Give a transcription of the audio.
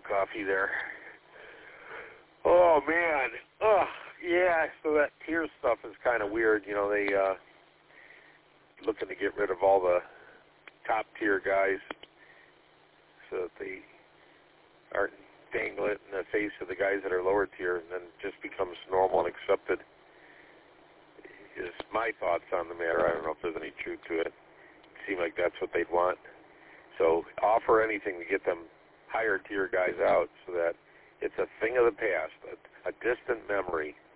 coffee there. Oh, man. Oh, yeah, so that tier stuff is kind of weird. You know, they looking to get rid of all the top-tier guys so that they aren't dangling it in the face of the guys that are lower tier, and then just becomes normal and accepted is my thoughts on the matter. I don't know if there's any truth to it. It seemed like that's what they'd want. So offer anything to get them higher tier guys out so that it's a thing of the past, a distant memory